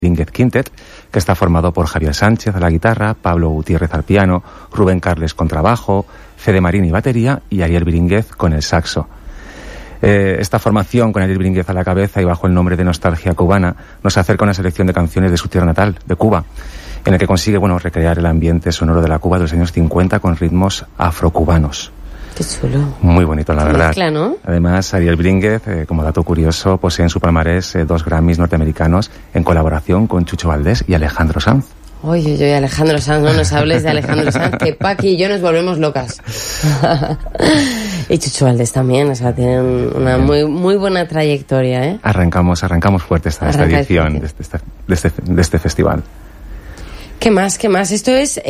Brínguez Quintet, que está formado por Javier Sánchez a la guitarra, Pablo Gutiérrez al piano, Rubén Carles contrabajo, Fede Marini batería y Ariel Brínguez con el saxo. Esta formación, con Ariel Brínguez a la cabeza y bajo el nombre de Nostalgia Cubana, nos acerca a una selección de canciones de su tierra natal, de Cuba, en el que consigue, recrear el ambiente sonoro de la Cuba de los años 50 con ritmos afrocubanos. Qué chulo. Muy bonito, la verdad. Mezcla, ¿no? Además, Ariel Brínguez, como dato curioso, posee en su palmarés 2 Grammys norteamericanos en colaboración con Chucho Valdés y Alejandro Sanz. Oye, Alejandro Sanz, no nos hables de Alejandro Sanz, que Paqui y yo nos volvemos locas. Y Chucho Valdés también, tienen una muy buena trayectoria, ¿eh? Arrancamos fuerte esta edición de este festival. ¿Qué más? Esto es,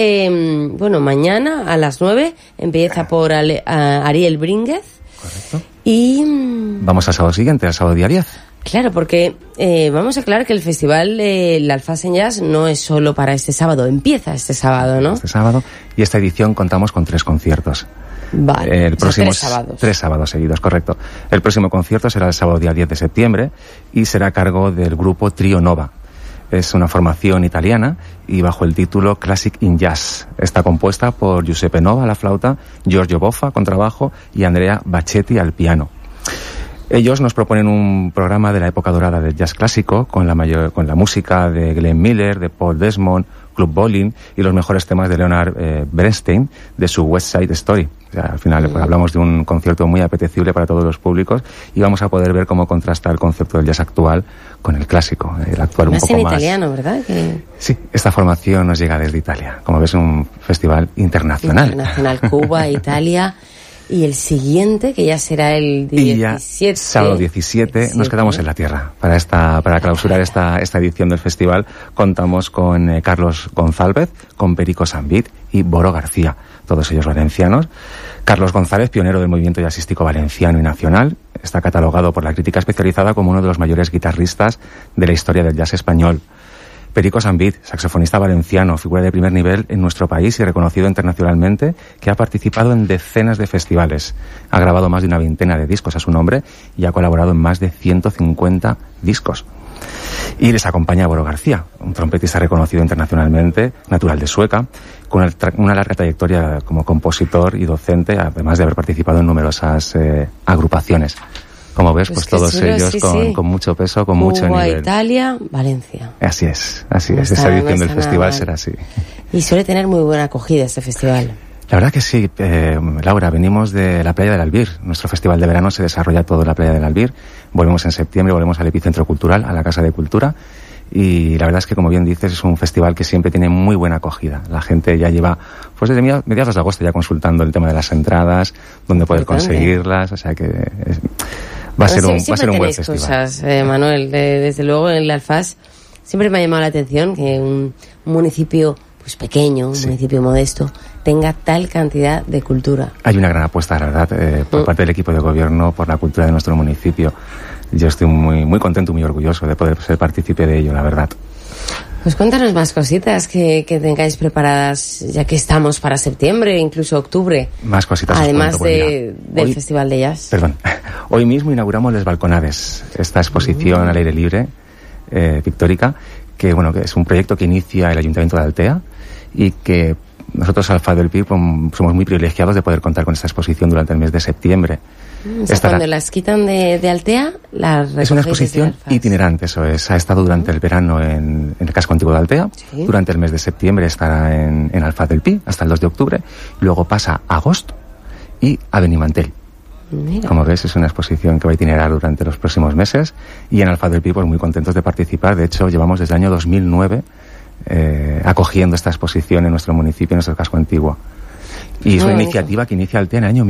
mañana a las 9 empieza por Ariel Brínguez. Correcto. Y... vamos al sábado siguiente, al sábado día 10. Claro, porque vamos a aclarar que el festival La Alfaz en Jazz no es solo para este sábado, empieza este sábado, ¿no? Este sábado, y esta edición contamos con 3 conciertos. Vale, el próximo 3 sábados. 3 sábados seguidos, correcto. El próximo concierto será el sábado día 10 de septiembre y será a cargo del grupo Trio Nova. Es una formación italiana y bajo el título Classic in Jazz. Está compuesta por Giuseppe Nova a la flauta, Giorgio Boffa contrabajo y Andrea Bacchetti al piano. Ellos nos proponen un programa de la época dorada del jazz clásico con la música de Glenn Miller, de Paul Desmond, Club Bolin y los mejores temas de Leonard Bernstein de su West Side Story. O sea, al final hablamos de un concierto muy apetecible para todos los públicos y vamos a poder ver cómo contrasta el concepto del jazz actual con el clásico, el actual un poco más. En italiano, ¿verdad? Sí, esta formación nos llega desde Italia. Como ves, un festival internacional. Internacional, Cuba, Italia. Y el siguiente, que ya será el 17. Sábado 17, nos quedamos en la tierra. Para clausurar esta edición del festival, contamos con Carlos González, con Perico Sambit y Boro García, todos ellos valencianos. Carlos González, pionero del movimiento jazzístico valenciano y nacional, está catalogado por la crítica especializada como uno de los mayores guitarristas de la historia del jazz español. Perico Sambit, saxofonista valenciano, figura de primer nivel en nuestro país y reconocido internacionalmente, que ha participado en decenas de festivales. Ha grabado más de una veintena de discos a su nombre y ha colaborado en más de 150 discos. Y les acompaña Boro García, un trompetista reconocido internacionalmente, natural de Sueca, con una larga trayectoria como compositor y docente, además de haber participado en numerosas agrupaciones. Como ves, pues todos ellos con mucho peso, con mucho nivel. Italia, Valencia. Así es. Esta edición del festival será así. Y suele tener muy buena acogida este festival. La verdad que sí, Laura, venimos de la playa del Albir. Nuestro festival de verano se desarrolla todo en la playa del Albir. Volvemos en septiembre, volvemos al Epicentro Cultural, a la Casa de Cultura. Y la verdad es que, como bien dices, es un festival que siempre tiene muy buena acogida. La gente ya lleva, desde mediados de agosto ya consultando el tema de las entradas, dónde poder conseguirlas, o sea que va a ser un buen festival. Cosas, Manuel, desde luego en el Alfaz siempre me ha llamado la atención que un municipio pequeño, un municipio modesto, tenga tal cantidad de cultura. Hay una gran apuesta, la verdad, por parte del equipo de gobierno por la cultura de nuestro municipio. Yo estoy muy contento, muy orgulloso de poder ser partícipe de ello, la verdad. Pues cuéntanos más cositas que tengáis preparadas, ya que estamos para septiembre, incluso octubre. Más cositas. Además del Festival de Jazz. Perdón. Hoy mismo inauguramos Les Balconades, esta exposición al aire libre, pictórica, que es un proyecto que inicia el Ayuntamiento de Altea y que nosotros, Alfaz del Pi, somos muy privilegiados de poder contar con esta exposición durante el mes de septiembre. O sea, cuando las quitan de Altea, es una exposición itinerante, eso es. Ha estado durante el verano en el casco antiguo de Altea. Sí. Durante el mes de septiembre estará en Alfaz del Pi, hasta el 2 de octubre. Luego pasa a agosto y a Benimantel. Mira. Como ves, es una exposición que va a itinerar durante los próximos meses. Y en Alfaz del Pi, muy contentos de participar. De hecho, llevamos desde el año 2009 acogiendo esta exposición en nuestro municipio, en nuestro casco antiguo. Y es una iniciativa que inicia Altea en el año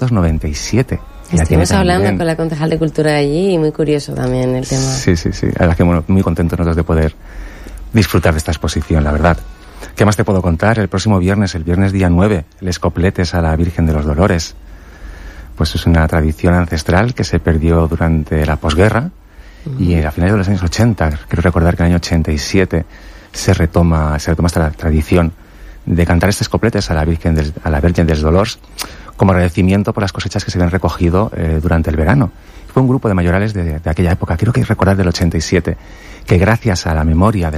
1997. Estuvimos hablando con la concejal de Cultura de allí y muy curioso también el tema. Sí. La verdad que muy contentos nosotros de poder disfrutar de esta exposición, la verdad. ¿Qué más te puedo contar? El próximo viernes, el viernes día 9, les copletes a la Virgen de los Dolores. Pues es una tradición ancestral que se perdió durante la posguerra y a finales de los años 80, quiero recordar que en el año 87 se retoma esta tradición de cantar estos copletes a la Virgen dels Dolors como agradecimiento por las cosechas que se habían recogido durante el verano. Fue un grupo de mayorales de aquella época, creo que recordar del 87, que gracias a la memoria de